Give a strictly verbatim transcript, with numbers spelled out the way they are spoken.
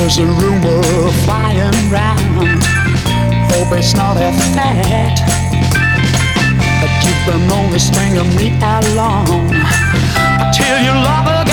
There's a rumor flying round, hope it's not a fact, that you've been only stringing me along. I tell you, lover,